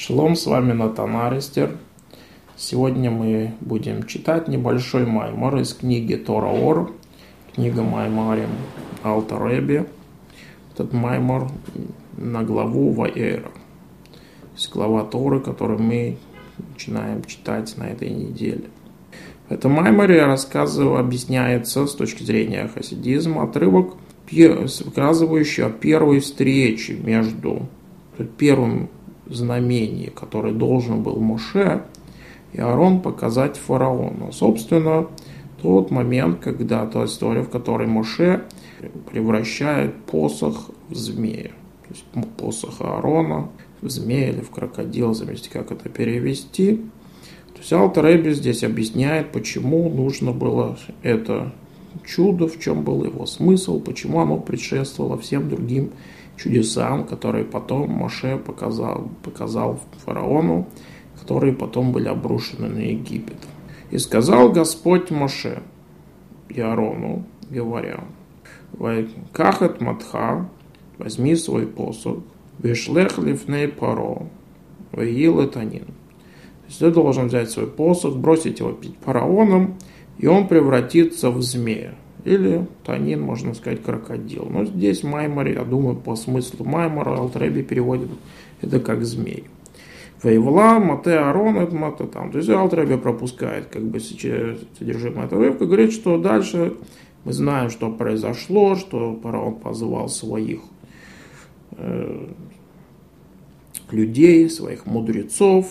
Шалом, с вами Натан Аристер. Сегодня мы будем читать небольшой маймор из книги Тора Ор, книга Маймарим Алтер Ребе. Этот маймор на главу Ваэра. То есть глава Торы, которую мы начинаем читать на этой неделе. В этом майморе объясняется с точки зрения хасидизма отрывок, рассказывающий о первой встрече между первым знамением, которое должен был Моше и Аарон показать фараону. Собственно, тот момент, когда та история, в которой Моше превращает посох в змея. То есть посох Аарона в змея или в крокодила, зависит, как это перевести. То есть Алтер Ребе здесь объясняет, почему нужно было это чудо, в чем был его смысл, почему оно предшествовало всем другим чудесам, которые потом Моше показал фараону, которые потом были обрушены на Египет. «И сказал Господь Моше и Аарону, говоря: Вайкахет матха, возьми свой посох, вишлех лифней паро, ваил танин». То есть ты должен взять свой посох, бросить его перед фараоном, и он превратится в змея. Или танин, можно сказать, крокодил. Но здесь в майморе, я думаю, по смыслу маймора Алтер Ребе переводит это как змей. Ваевла, мате Аарон, это мате там. То есть Алтер Ребе пропускает содержимое этого отрывка, говорит, что дальше мы знаем, что произошло, что фараон позвал своих людей, своих мудрецов.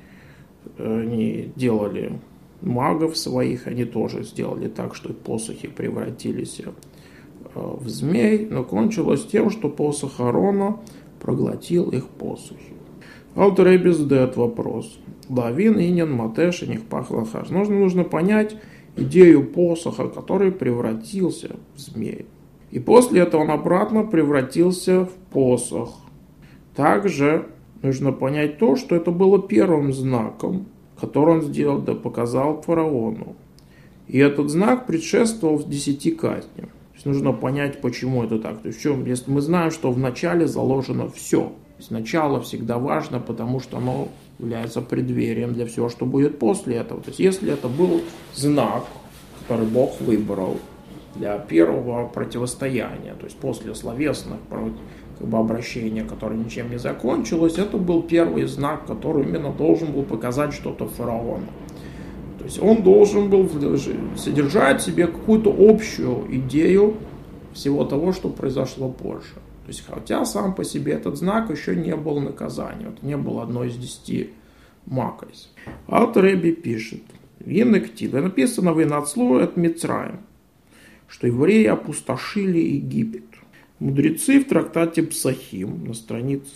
Они делали магов своих, они тоже сделали так, что посохи превратились в змей, но кончилось тем, что посох Аарона проглотил их посохи. Алтер Ребе задает вопрос: Лавин, инин, матеш, и них пахлахаш. Нужно понять идею посоха, который превратился в змей. И после этого он обратно превратился в посох. Также нужно понять то, что это было первым знаком, который он сделал, да показал фараону. И этот знак предшествовал 10 казням. То есть нужно понять, почему это так. То есть, если мы знаем, что в начале заложено все. То есть начало всегда важно, потому что оно является преддверием для всего, что будет после этого. То есть если это был знак, который Бог выбрал для первого противостояния, то есть после словесных обращения, которое ничем не закончилось, это был первый знак, который именно должен был показать что-то фараону. То есть он должен был содержать в себе какую-то общую идею всего того, что произошло позже. То есть хотя сам по себе этот знак еще не был наказанием, это не было одной из 10 макайс. Алтер Ребе пишет: «Винектива», написано «Винацлу от Мицраим», что евреи опустошили Египет. Мудрецы в трактате Псахим на странице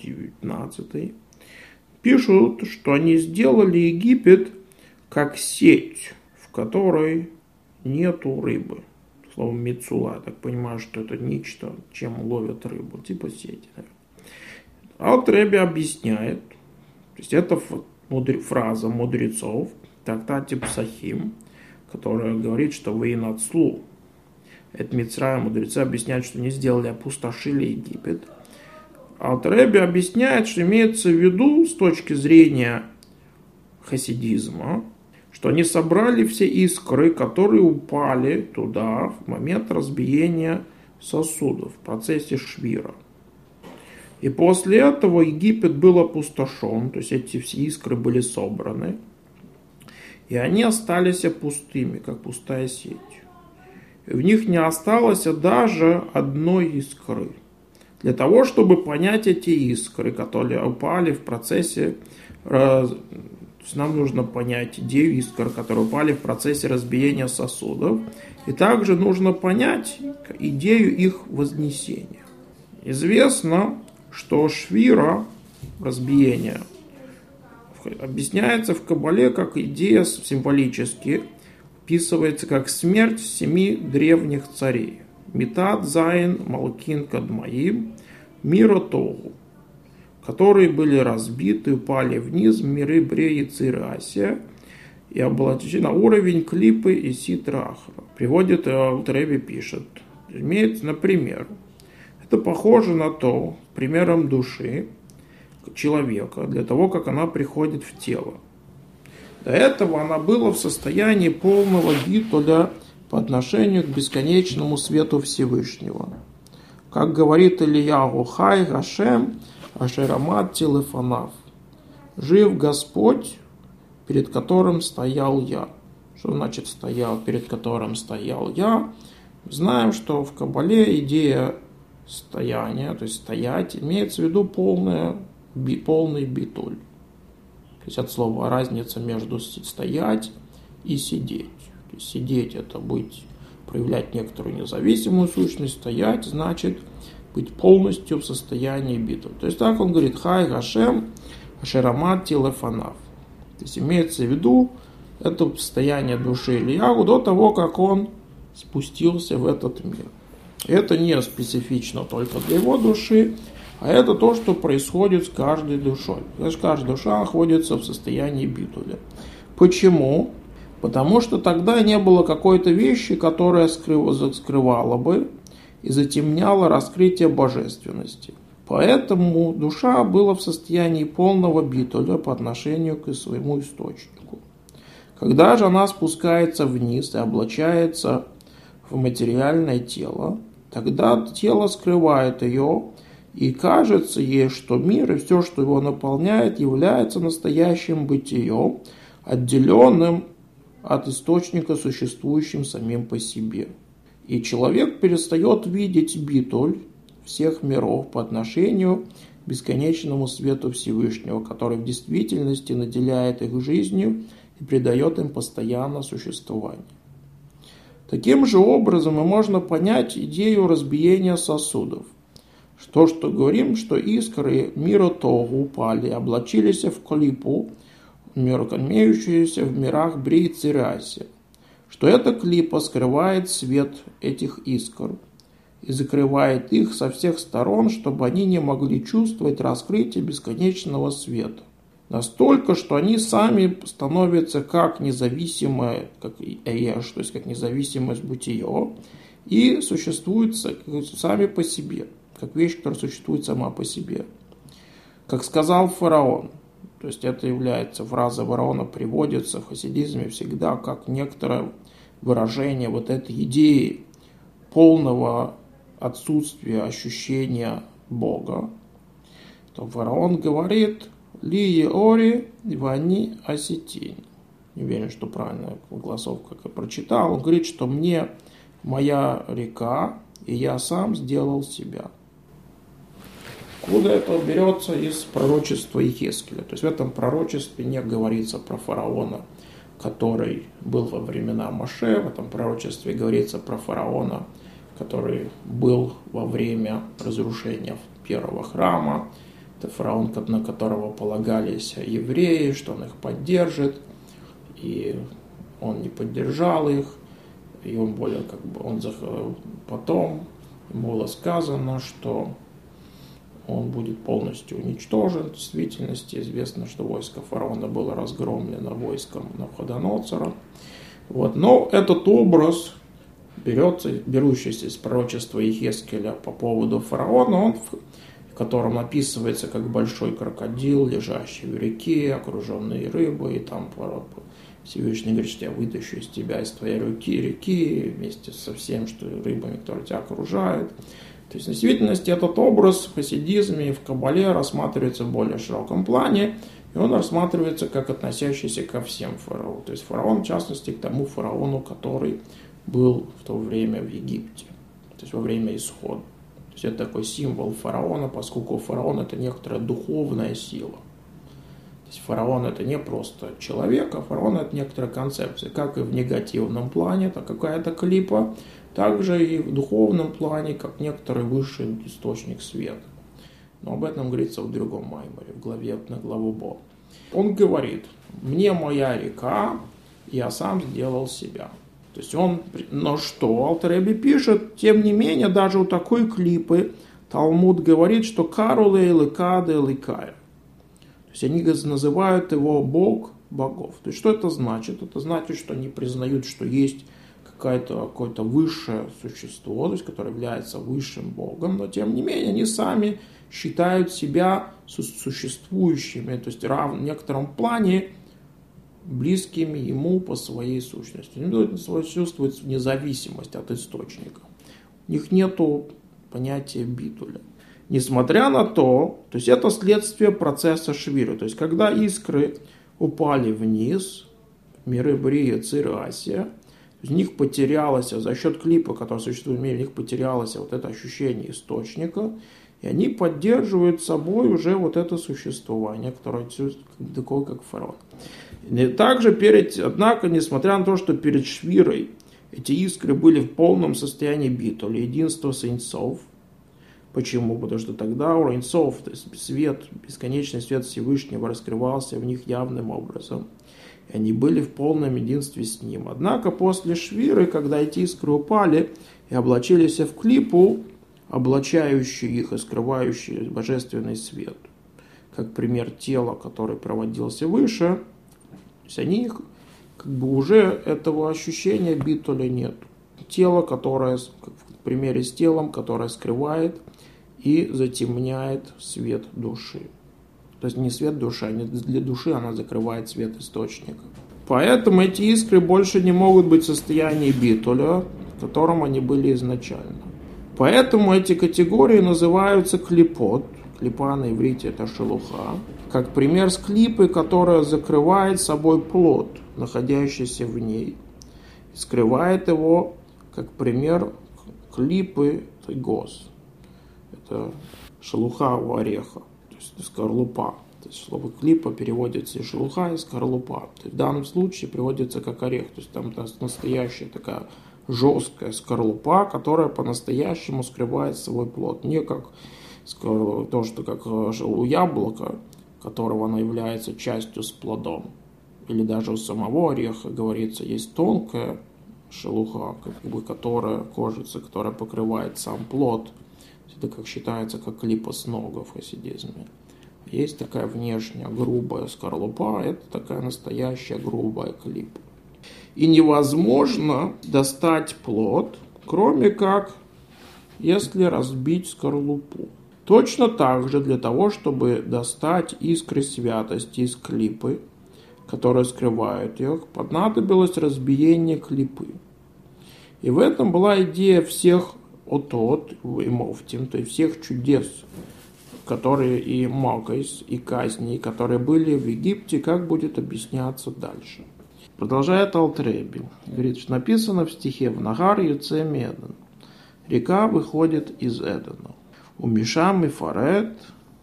119 пишут, что они сделали Египет как сеть, в которой нету рыбы. Словом мицула, я так понимаю, что это нечто, чем ловят рыбу, типа сети. Алтер Ребе объясняет, то есть это фраза мудрецов в трактате Псахим, которая говорит, что вы нацлу. Это Мицраим, мудрецы объясняют, что не сделали, опустошили Египет. Алтер Ребе объясняет, что имеется в виду с точки зрения хасидизма, что они собрали все искры, которые упали туда в момент разбиения сосудов, в процессе швира. И после этого Египет был опустошен, то есть эти все искры были собраны, и они остались пустыми, как пустая сеть. В них не осталось даже одной искры. Для того, чтобы понять эти искры, которые упали в процессе, нам нужно понять идею искр, которые упали в процессе разбиения сосудов, и также нужно понять идею их вознесения. Известно, что швира, разбиение, объясняется в Кабале как идея символически, описывается как смерть 7 древних царей. Митат, Зайн, Малкин, Кадмаим, Мира Тогу, которые были разбиты, упали вниз в миры Бреи, Циры, Асия и облачены на уровень Клипы и Ситра Ахра. Приводит Алтер Ребе, пишет: имеется, например, это похоже на то, примером души, человека, для того, как она приходит в тело. До этого она была в состоянии полного битуля по отношению к бесконечному свету Всевышнего. Как говорит Ильяху: «Хай Гашем ашер амадти лефанаv». «Жив Господь, перед которым стоял я». Что значит стоял, перед которым стоял я? Знаем, что в Кабале идея стояния, то есть стоять, имеется в виду полный битуль. То есть от слова разница между стоять и сидеть. То есть сидеть — это проявлять некоторую независимую сущность, стоять значит быть полностью в состоянии битуль. То есть так он говорит: «Хай Гашем ашер амадти лефанаv». То есть имеется в виду это состояние души Ильяху до того, как он спустился в этот мир. Это не специфично только для его души, а это то, что происходит с каждой душой. Значит, каждая душа находится в состоянии битуля. Почему? Потому что тогда не было какой-то вещи, которая скрывала бы и затемняла раскрытие божественности. Поэтому душа была в состоянии полного битуля по отношению к своему источнику. Когда же она спускается вниз и облачается в материальное тело, тогда тело скрывает ее, и кажется ей, что мир и все, что его наполняет, является настоящим бытием, отделенным от источника, существующим самим по себе. И человек перестает видеть битуль всех миров по отношению к бесконечному свету Всевышнего, который в действительности наделяет их жизнью и придает им постоянное существование. Таким же образом и можно понять идею разбиения сосудов. Что говорим, что искры мира Тогу упали, облачились в клипу, имеющуюся в мирах Бри и Цирасе. Что эта клипа скрывает свет этих искр и закрывает их со всех сторон, чтобы они не могли чувствовать раскрытие бесконечного света. Настолько, что они сами становятся как независимое, как эеш, то есть как независимость бытия, и существуют сами по себе, как вещь, которая существует сама по себе. Как сказал фараон, то есть это является, фраза фараона приводится в хасидизме всегда как некоторое выражение вот этой идеи полного отсутствия ощущения Бога. То фараон говорит: «Ли еори вани осетин». Не уверен, что правильно голосовка, как я прочитал. Он говорит, что мне моя река, и я сам сделал себя. Откуда это берется? Из пророчества Иехескеля. То есть в этом пророчестве не говорится про фараона, который был во времена Моше. В этом пророчестве говорится про фараона, который был во время разрушения первого храма. Это фараон, на которого полагались евреи, что он их поддержит, и он не поддержал их, и он потом ему было сказано, что он будет полностью уничтожен. В действительности известно, что войско фараона было разгромлено войском Навуходоносора. Но этот образ, берущийся из пророчества Иехескеля по поводу фараона, в котором описывается как большой крокодил, лежащий в реке, окруженный рыбой, и там Всевышний говорит, что я вытащу из тебя, из твоей реки, вместе со всем, что рыбами, которые тебя окружают. То есть, в действительности, этот образ в хасидизме и в Кабале рассматривается в более широком плане, и он рассматривается как относящийся ко всем фараонам. То есть, фараон, в частности, к тому фараону, который был в то время в Египте, то есть, во время исхода. То есть, это такой символ фараона, поскольку фараон – это некоторая духовная сила. То есть, фараон – это не просто человек, а фараон – это некоторая концепция. Как и в негативном плане, это какая-то клипа, также и в духовном плане, как некоторый высший источник света. Но об этом говорится в другом майморе, в главе на главу Бо. Он говорит: «Мне моя река, я сам сделал себя». То есть но что? Алтер Ребе пишет, тем не менее, даже у такой клипы Талмуд говорит, что «каруле эликаде эликая». То есть они называют его Бог богов. То есть что это значит? Это значит, что они признают, что есть какое-то высшее существо, то есть которое является высшим Богом, но тем не менее они сами считают себя существующими, то есть в некотором плане близкими ему по своей сущности. Они чувствуют независимость от источника. У них нет понятия битуля. Несмотря на то есть это следствие процесса швира. То есть когда искры упали вниз, миры Брия, Цирасия, в них потерялось, за счет клипа, который существует в мире, в них потерялось вот это ощущение источника, и они поддерживают собой уже вот это существование, которое такое, как фараон. И также однако, несмотря на то, что перед швирой эти искры были в полном состоянии битуля, единства с Эйнсов. Почему? Потому что тогда у Эйнсов, то есть свет, бесконечный свет Всевышнего раскрывался в них явным образом. И они были в полном единстве с ним. Однако после швиры, когда эти искры упали и облачились в клипу, облачающий их и скрывающий божественный свет, как пример тела, который проводился выше, то есть они уже этого ощущения битуля нет. Тело, которое, как в примере с телом, которое скрывает и затемняет свет души. То есть не свет души, а для души она закрывает свет источника. Поэтому эти искры больше не могут быть в состоянии битуля, в котором они были изначально. Поэтому эти категории называются клипот. Клипа на иврите это шелуха. Как пример с клипы, которая закрывает собой плод, находящийся в ней. И скрывает его, как пример, клипы гос. Это шелуха у ореха, то есть скорлупа. То есть слово клипа переводится и шелуха, и скорлупа. То есть в данном случае приводится как орех. То есть там настоящая такая жесткая скорлупа, которая по-настоящему скрывает свой плод. Не как то, что как у яблока, которого она является частью с плодом. Или даже у самого ореха, говорится, есть тонкая шелуха, которая, кожица, которая покрывает сам плод. Это как считается как клипоснога в хасидизме. Есть такая внешняя грубая скорлупа, это такая настоящая грубая клипа. И невозможно достать плод, кроме как если разбить скорлупу. Точно так же для того, чтобы достать искры святости из клипы, которые скрывают их, понадобилось разбиение клипы. И в этом была идея всех отот и мовтим, то есть всех чудес, которые и магис, и казни, которые были в Египте, как будет объясняться дальше. Продолжает Алтереби. Говорит, что написано в стихе «В Нагар Юце Меден». Река выходит из Эдена. У Мишам и Фарет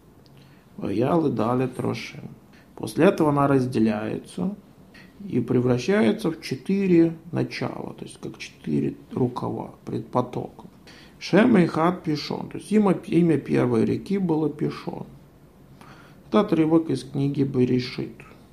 Ваялы Далет Рошим. После этого она разделяется и превращается в 4 начала, то есть как 4 рукава, предпотока. Шем и Хат Пишон, то есть имя первой реки было Пишон. Это отрывок из книги Берешит.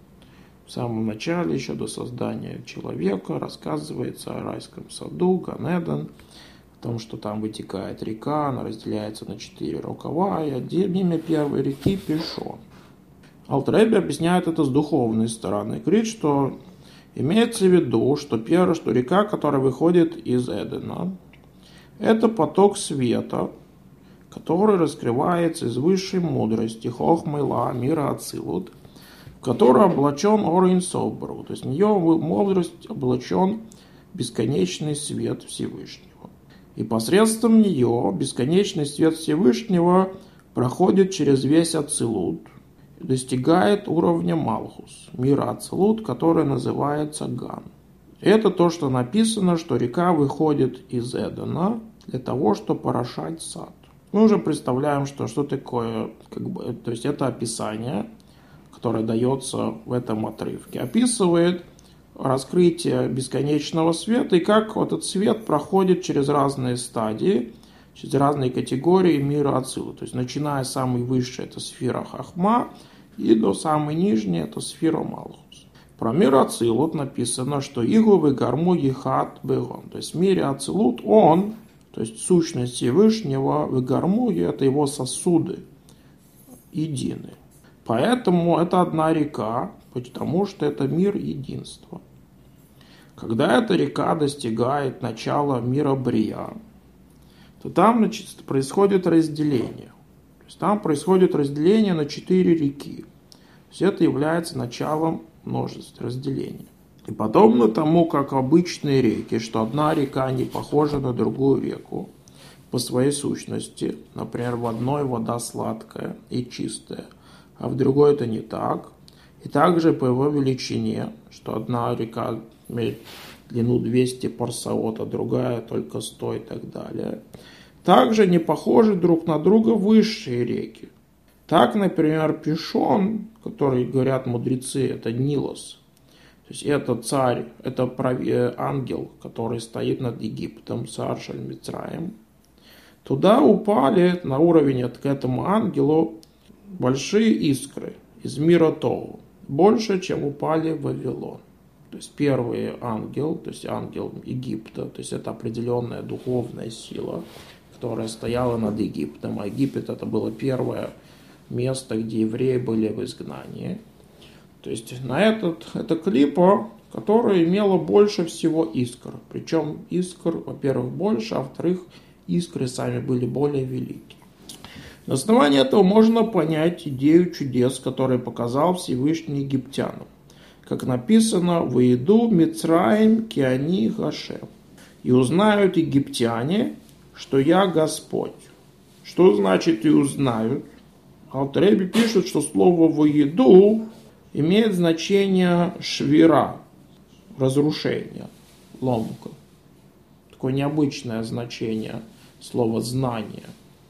В самом начале, еще до создания человека, рассказывается о райском саду, Ганеден, о том, что там вытекает река, она разделяется на 4 рукава, и имя первой реки Пишон. Алтереби объясняет это с духовной стороны. Говорит, что имеется в виду, что река, которая выходит из Эдена, это поток света, который раскрывается из высшей мудрости, хохмайла, мира ацилут, в который облачен Орин Собру, то есть в нее мудрость облачен бесконечный свет Всевышнего. И посредством нее бесконечный свет Всевышнего проходит через весь ацилут, достигает уровня Малхус, мира ацилут, который называется Ган. Это то, что написано, что река выходит из Эдена для того, чтобы орошать сад. Мы уже представляем, что такое, то есть это описание, которое дается в этом отрывке, описывает раскрытие бесконечного света и как этот свет проходит через разные стадии, через разные категории мира Ацилут. То есть начиная с самой высшей, это сфера Хахма, и до самой нижней, это сфера Малхус. Про мир Ацилут написано, что Игу вегарму ехат бегон. То есть в мире Ацилут он, то есть сущность Всевышнего, вегарму, это его сосуды, едины. Поэтому это одна река, потому что это мир единства. Когда эта река достигает начала мира Брия, то там, происходит разделение. есть там происходит разделение на 4 реки. То есть это является началом множества разделения. И подобно тому, как обычные реки, что одна река не похожа на другую реку по своей сущности. Например, в одной вода сладкая и чистая, а в другой это не так. И также по его величине, что одна река имеет длину 200 парсаот, а другая только 100 и так далее. Также не похожи друг на друга высшие реки. Так, например, Пишон, который, говорят мудрецы, это Нилос. То есть это царь, это ангел, который стоит над Египтом, царь Шаль-Мицраим. Туда упали на уровень к этому ангелу большие искры из мира Тогу. Больше, чем упали в Вавилон. То есть первый ангел, то есть ангел Египта, то есть это определенная духовная сила, которая стояла над Египтом. А Египет это было первое место, где евреи были в изгнании. То есть это клипа, которая имела больше всего искр. Причем искр, во-первых, больше, а во-вторых, искры сами были более велики. На основании этого можно понять идею чудес, которые показал Всевышний египтянам. Как написано, «Воеду Мицраим киани Гашем». И узнают египтяне, что я Господь. Что значит и узнают? Алтер Ребе пишет, что слово «воеду» имеет значение швира, разрушение, ломка. Такое необычное значение слова «знание»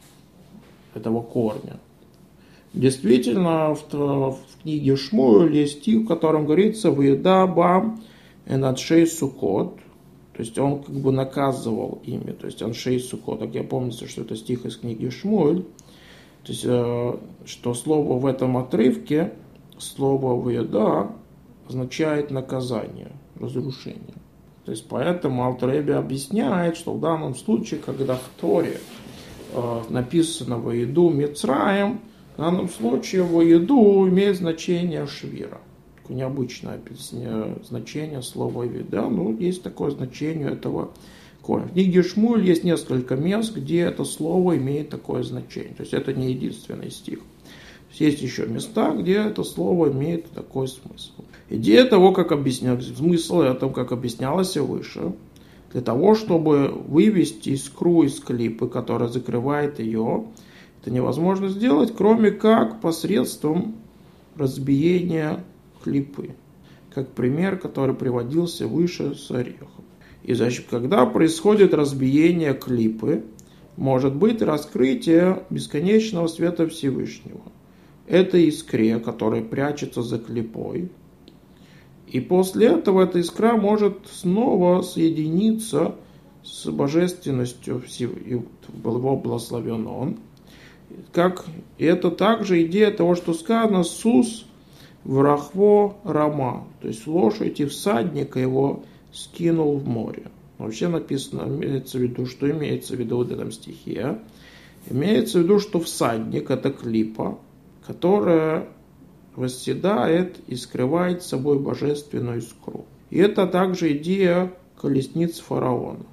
этого корня. Действительно, в книге Шмуэль есть стих, в котором говорится «Воеда бам энадшей сукот». То есть он как бы наказывал ими, то есть аншей сукот. Так я помню, что это стих из книги Шмуэль. То есть, что слово в этом отрывке, слово «воеда» означает наказание, разрушение. То есть поэтому Алтер Ребе объясняет, что в данном случае, когда в Торе написано «воеду Мицраим», в данном случае «воеду» имеет значение швира. Такое необычное значение слова «воеда», но есть такое значение этого корня. В книге Шмуэль есть несколько мест, где это слово имеет такое значение. То есть это не единственный стих. Есть еще места, где это слово имеет такой смысл. Идея того, как объяснять смысл этого, как объяснялось выше, для того, чтобы вывести искру из клипы, которая закрывает ее, это невозможно сделать, кроме как посредством разбиения клипы. Как пример, который приводился выше с орехом. И значит, когда происходит разбиение клипы, может быть раскрытие бесконечного света Всевышнего. Это искре, которая прячется за клипой. И после этого эта искра может снова соединиться с божественностью его благословен он. И это также идея того, что сказано «Сус врахво рама», то есть лошадь и всадника его скинул в море. Вообще написано, имеется в виду, что имеется в виду в этом стихе. Имеется в виду, что всадник это клипа, которая восседает и скрывает собой божественную искру. И это также идея колесниц фараона.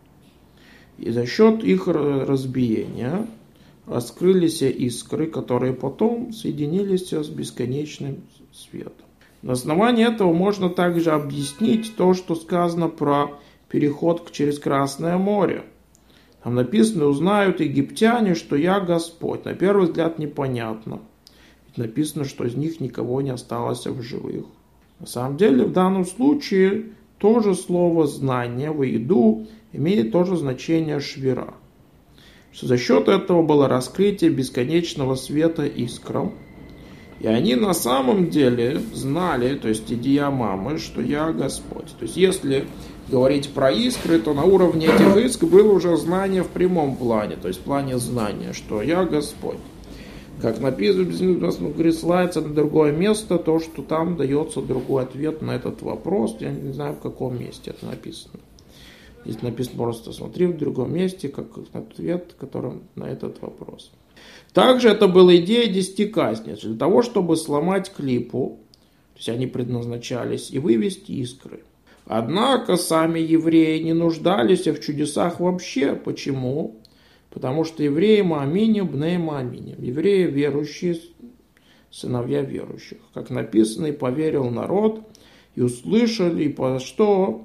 И за счет их разбиения раскрылись искры, которые потом соединились с бесконечным светом. На основании этого можно также объяснить то, что сказано про переход через Красное море. Там написано, узнают египтяне, что я Господь. На первый взгляд непонятно. Ведь написано, что из них никого не осталось в живых. На самом деле, в данном случае, тоже слово «знание», «воеду» имеет тоже значение «швира». Что за счет этого было раскрытие бесконечного света искрам. И они на самом деле знали, то есть идея мамы, что я Господь. То есть если говорить про искры, то на уровне этих искр было уже знание в прямом плане, то есть в плане знания, что я Господь. Как написано, ссылается на другое место, то, что там дается другой ответ на этот вопрос. Я не знаю, в каком месте это написано. Здесь написано просто смотри в другом месте, как ответ, который на этот вопрос. Также это была идея 10 казней. Для того, чтобы сломать клипу, то есть они предназначались, и вывести искры. Однако сами евреи не нуждались в чудесах вообще. Почему? Потому что евреи Мааминим, бней Мааминим. Евреи верующие, сыновья верующих. Как написано, и поверил народ, и услышали, и по что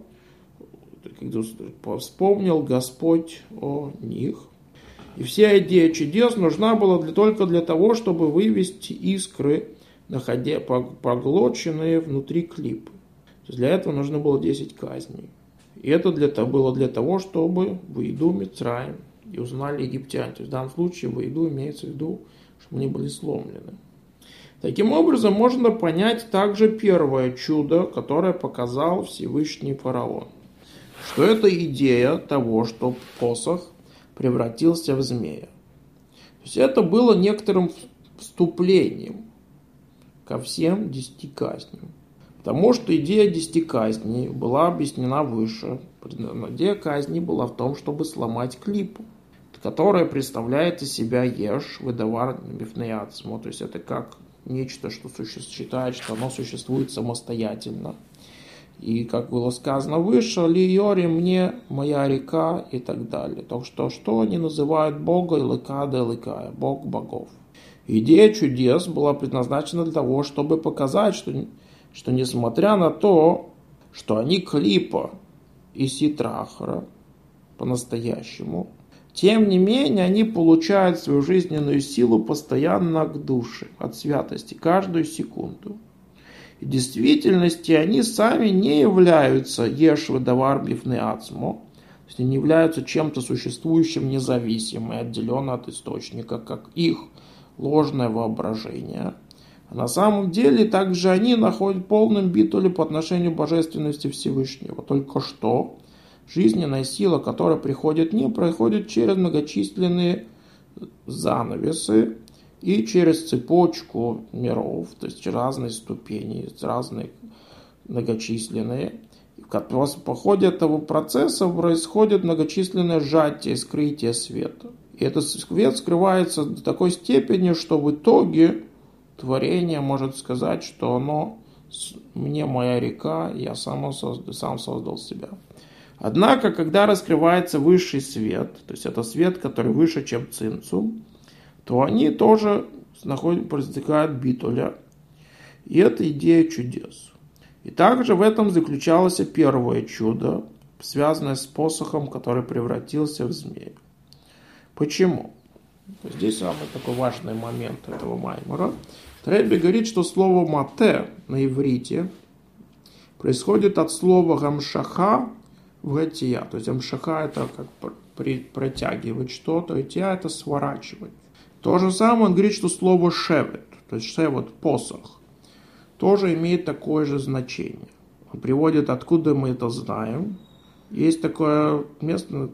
вспомнил Господь о них. И вся идея чудес нужна была только для того, чтобы вывести искры, поглоченные внутри клипы. То есть для этого нужно было 10 казней. И это было для того, чтобы выйду Мицраим и узнали египтяне. То есть в данном случае выйду имеется в виду, чтобы они были сломлены. Таким образом, можно понять также первое чудо, которое показал Всевышний фараон. Что это идея того, что посох превратился в змея. То есть это было некоторым вступлением ко всем 10 казням. Потому что идея 10 казней была объяснена выше. Идея казни была в том, чтобы сломать клипу, которая представляет из себя еш, выдавар, бифнеяцмо. То есть это как нечто, что считает, что оно существует самостоятельно. И, как было сказано выше, ли йори мне моя река и так далее. То, что они называют Бога Элыка да Элыкая, Бог богов. Идея чудес была предназначена для того, чтобы показать, что несмотря на то, что они клипа и ситрахара по-настоящему, тем не менее они получают свою жизненную силу постоянно к душе, от святости, каждую секунду. В действительности они сами не являются еш-выдавар бифнеацмо, то есть они не являются чем-то существующим независимым и отделенным от источника, как их ложное воображение. А на самом деле также они находят полным битуле по отношению к божественности Всевышнего. Только что жизненная сила, которая приходит не проходит через многочисленные занавесы, и через цепочку миров, то есть разные ступени, разные многочисленные. По ходе этого процесса происходит многочисленное сжатие и скрытие света. И этот свет скрывается до такой степени, что в итоге творение может сказать, что оно мне моя река, я сам создал себя. Однако, когда раскрывается высший свет, то есть это свет, который выше, чем цинцум, то они тоже проистекают битуля. И это идея чудес. И также в этом заключалось первое чудо, связанное с посохом, который превратился в змею. Почему? Здесь самый такой важный момент этого маймора. Ребби говорит, что слово мате на иврите происходит от слова гамшаха в гатия. То есть гамшаха это как протягивать что-то, и тия это сворачивать. То же самое он говорит, что слово шевет, то есть шевет, посох, тоже имеет такое же значение. Он приводит, откуда мы это знаем. Есть такое место,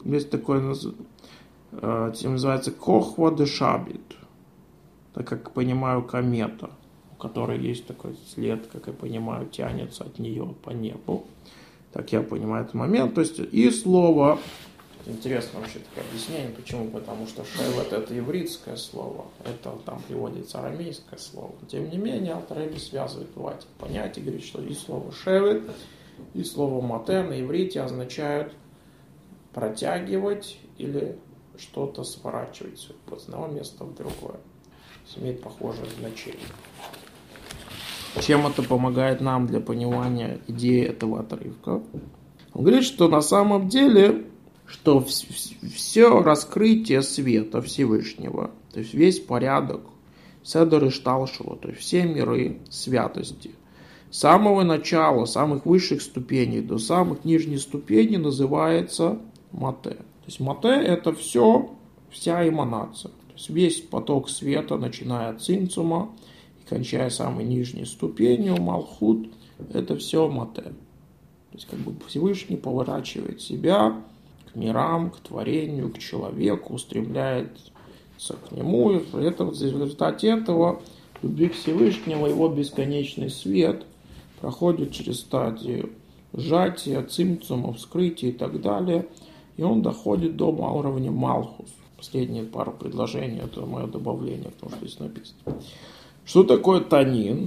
называется Кохва де Шабит, так как понимаю, комета, у которой есть такой след, как я понимаю, тянется от нее по небу. Так я понимаю этот момент. То есть и слово... Интересно вообще такое объяснение. Почему? Потому что шевет это ивритское слово. Это там приводится арамейское слово. Тем не менее, Алтер-Ребби связывает два этих понятия. Говорит, что и слово шевет, и слово мате на иврите означают протягивать или что-то сворачивать с одного места в другое. Имеет похожее значение. Чем это помогает нам для понимания идеи этого отрывка? Он говорит, что на самом деле, что все раскрытие света Всевышнего, то есть весь порядок, седер и шталшева, то есть все миры святости, с самого начала, самых высших ступеней до самых нижних ступеней называется мате. То есть мате это все, вся эманация. То есть весь поток света, начиная от цинцума и кончая самой нижней ступенью, малхут, это все мате. То есть как бы Всевышний поворачивает себя к мирам, к творению, к человеку, устремляется к нему. И в результате этого любви к Всевышнему, его бесконечный свет проходит через стадию сжатия, цимцума, вскрытия и так далее. И он доходит до уровня Малхус. Последние пару предложений, это мое добавление, потому что здесь написано. Что такое танин?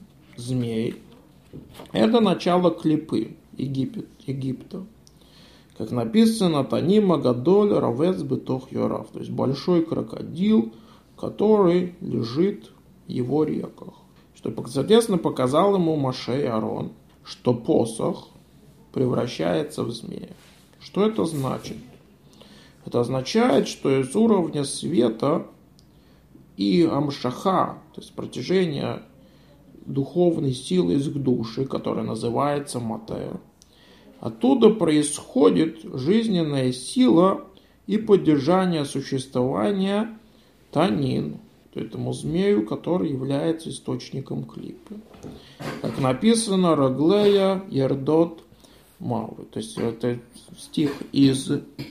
Змей. Это начало клипы Египта. Как написано, Танима Гадоль Равец Бетох Йорав, то есть большой крокодил, который лежит в его реках. Что, соответственно, показал ему Моше и Аарон, что посох превращается в змея. Что это значит? Это означает, что из уровня света и амшаха, то есть протяжение духовной силы из души, которая называется матея, оттуда происходит жизненная сила и поддержание существования танин, этому змею, который является источником клипы. Как написано, Раглея Ердот Мавы. То есть это стих из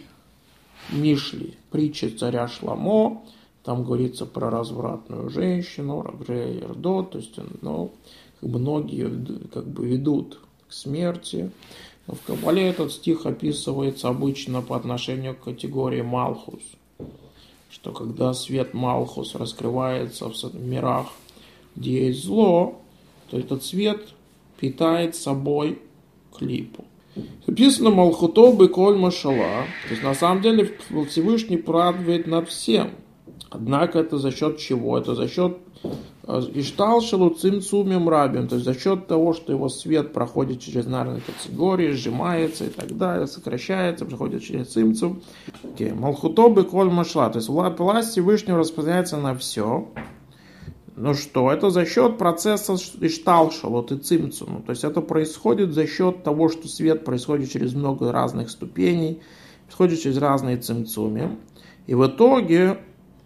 Мишли, притчи царя Шламо. Там говорится про развратную женщину, Раглея Ердот. То есть многие ведут к смерти. Но в Кабале этот стих описывается обычно по отношению к категории Малхус, что когда свет Малхус раскрывается в мирах, где есть зло, то этот свет питает собой клипу. Написано Малхуто Беколь Машала, то есть на самом деле Всевышний правит над всем. Однако это за счет чего? Это за счет Ишталшалу Цимцумим Рабим, то есть за счет того, что его свет проходит через нарные категории, сжимается и так далее, сокращается, проходит через цимцум. Малхуто Беколь Машла, то есть власть Всевышнего распространяется на все. Ну что, это за счет процесса Ишталшалу и цимцума, то есть это происходит за счет того, что свет происходит через много разных ступеней, происходит через разные цимцумы, и в итоге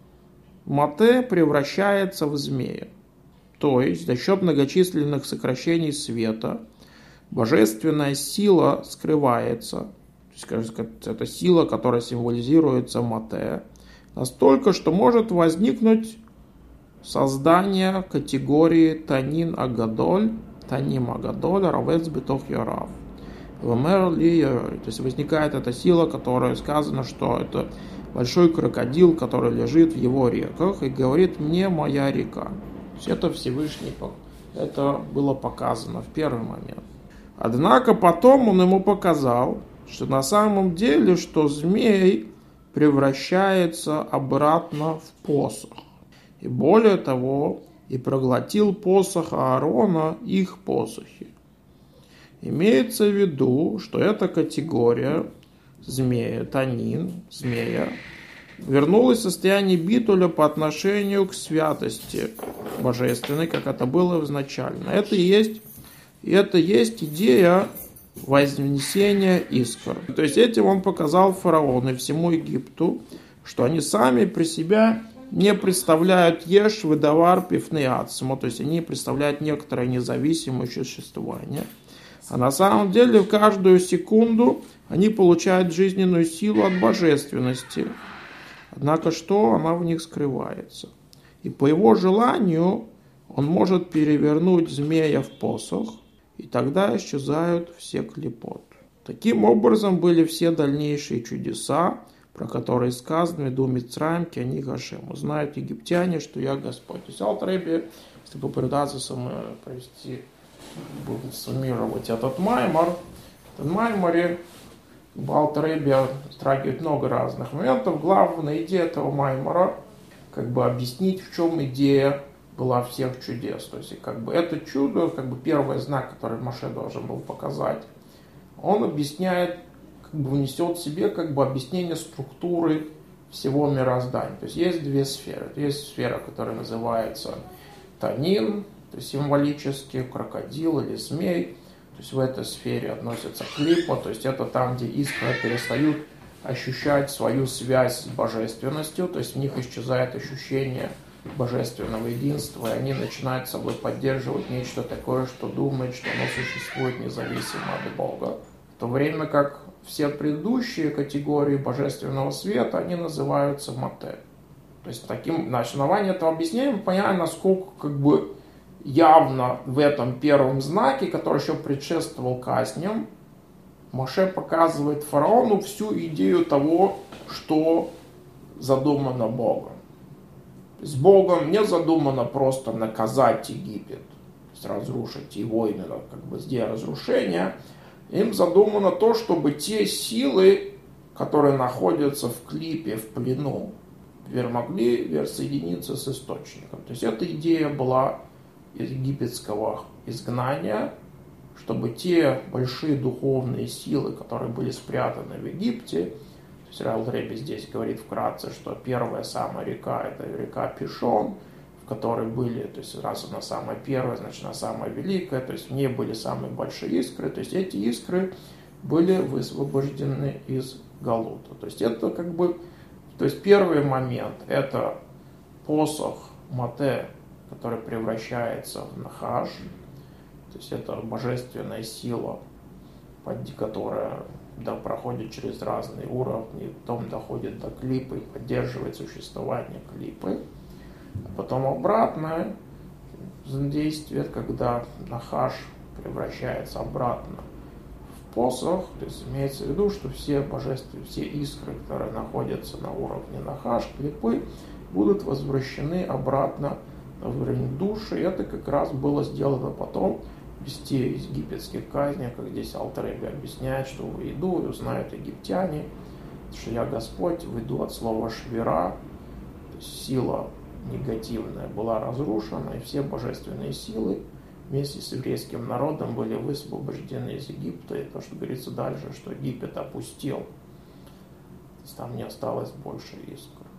Мате превращается в змея. То есть за счет многочисленных сокращений света божественная сила скрывается. То есть это сила, которая символизируется Мате. Настолько, что может возникнуть создание категории Танин Агадоль, Таним Агадоль, Равец Бетох Йорав. То есть возникает эта сила, которая сказано, что это большой крокодил, который лежит в его реках, и говорит: мне моя река. То есть это Всевышний, это было показано в первый момент. Однако потом он ему показал, что на самом деле, что змей превращается обратно в посох. И более того, и проглотил посох Аарона их посохи. Имеется в виду, что эта категория змея, танин, змея, вернулась в состояние битуля по отношению к святости божественной, как это было изначально. Это и есть идея вознесения искр. То есть этим он показал фараону и всему Египту, что они сами при себя не представляют еш выдавар пифнеацму, то есть они представляют некоторое независимое существование. А на самом деле в каждую секунду они получают жизненную силу от божественности. Однако что? Она в них скрывается. И по его желанию он может перевернуть змея в посох, и тогда исчезают все клипот. Таким образом были все дальнейшие чудеса, про которые сказано: «Веду Мицраим кени Гашем». Узнают египтяне, что я Господь. То есть Алтер Ребе, если попытаться провести, суммировать этот маймор, в майморе Алтер Ребе затрагивает много разных моментов. Главная идея этого маймора объяснить, в чем идея была всех чудес. То есть это чудо, первый знак, который Моше должен был показать, он объясняет, внесет в себе объяснение структуры всего мироздания. То есть есть две сферы. Есть сфера, которая называется Танин, то есть символически крокодил или змей. То есть в этой сфере относится клипа, то есть это там, где искры перестают ощущать свою связь с божественностью, то есть в них исчезает ощущение божественного единства, и они начинают с собой поддерживать нечто такое, что думает, что оно существует независимо от Бога. В то время как все предыдущие категории божественного света, они называются Мате. То есть на основании этого объяснения мы понимаем, насколько явно в этом первом знаке, который еще предшествовал казням, Моше показывает фараону всю идею того, что задумано Богом. С Богом не задумано просто наказать Египет, разрушить его именно сделать разрушение. Им задумано то, чтобы те силы, которые находятся в клипе, в плену, теперь могли соединиться с источником. То есть эта идея была из египетского изгнания, чтобы те большие духовные силы, которые были спрятаны в Египте, то есть Аль-Реби здесь говорит вкратце, что первая самая река – это река Пишон, в которой были, то есть раз она самая первая, значит она самая великая, то есть в ней были самые большие искры, то есть эти искры были высвобождены из Галута. То есть это как бы, то есть первый момент – это посох Мате, который превращается в Нахаш, то есть это божественная сила, которая проходит через разные уровни, потом доходит до клипы и поддерживает существование клипы. А потом обратное действие, когда Нахаш превращается обратно в посох, то есть имеется в виду, что все божественные, все искры, которые находятся на уровне Нахаш, клипы, будут возвращены обратно на уровень души. И это как раз было сделано потом в 10 египетских казнях, как здесь Аль-Реби объясняет, что выйду и узнают египтяне, что я Господь, выйду от слова швира, то есть сила негативная была разрушена, и все божественные силы вместе с еврейским народом были высвобождены из Египта. И то, что говорится дальше, что Египет опустел, то есть там не осталось больше искр.